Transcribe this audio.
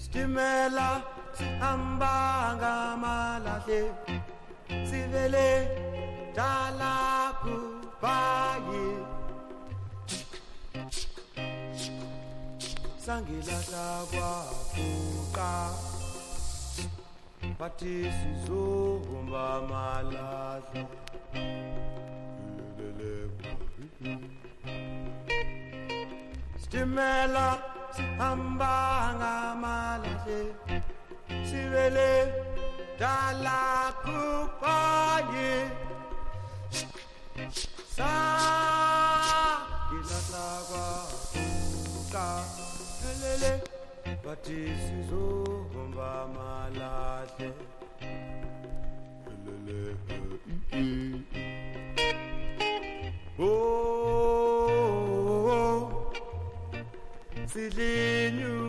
Stimela sihamba ngamalahle sivele dala kubaye sangilahla kwafuqa bathi sizohamba malahle Stimela sihamba ngamalahle sivele dala kubaye sangilahla kwafuqa helele bathi sizohamba malahle helele oh Feeling you